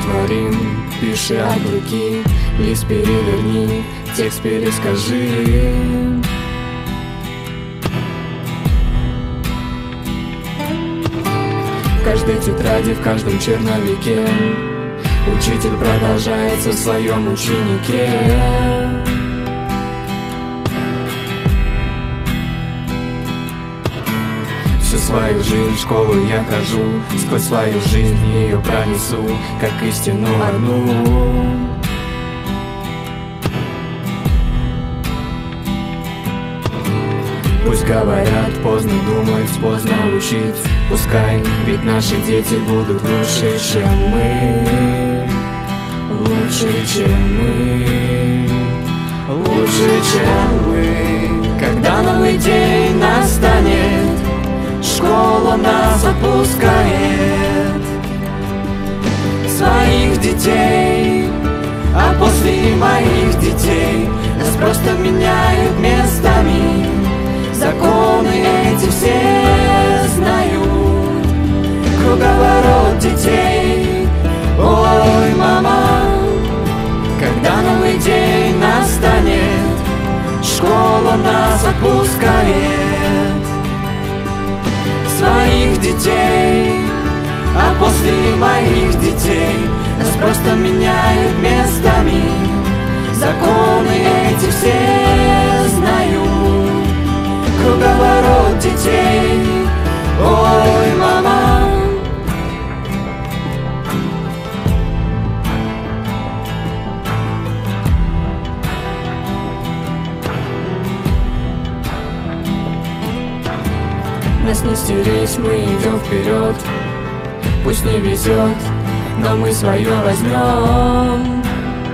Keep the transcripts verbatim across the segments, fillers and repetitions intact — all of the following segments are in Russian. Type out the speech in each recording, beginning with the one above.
творим, пиши от руки, лист переверни, текст перескажи. В каждой тетради, в каждом черновике учитель продолжается в своем ученике. Всю свою жизнь в школу я хожу, сквозь свою жизнь ее пронесу, как истину одну. Пусть говорят, поздно думать, поздно учить, пускай, ведь наши дети будут лучше, чем мы. Лучше, чем мы. Лучше, чем мы. Когда новый день настанет, школа нас отпускает. Своих детей, а после моих детей нас просто меняют местами. Законы эти все знают, круговорот детей. Ой, мама, когда новый день настанет, школа нас отпускает. Своих детей, а после моих детей нас просто меняют местами. Законы эти все знают, круговорот детей. Ой, мама. Нас не стереть, мы идем вперед. Пусть не везет, но мы свое возьмем.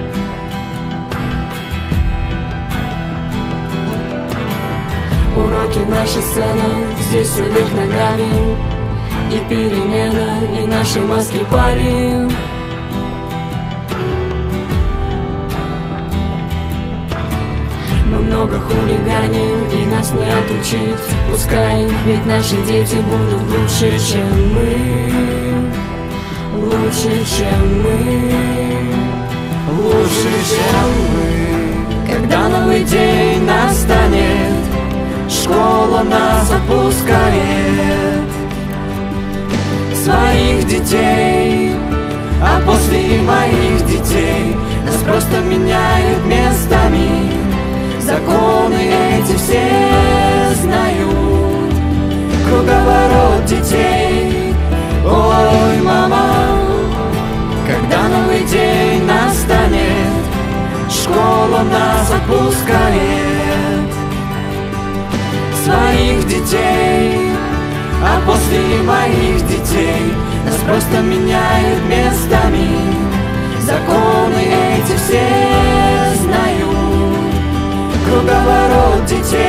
Уроки наша сцена, здесь все вверх ногами. И перемена, и наши маски парим. Мы много хулиганим, и нас не отучить. Пускай, ведь наши дети будут лучше, чем мы. Лучше, чем мы. Лучше, чем мы. Когда новый день настанет, школа нас отпускает. Своих детей, а после моих детей нас просто меняют местами. Законы эти все знают, круговорот детей. Ой, мама, когда новый день настанет, школа нас отпускает. Своих детей, а после моих детей нас просто меняют местами. Законы эти все знают, круговорот детей.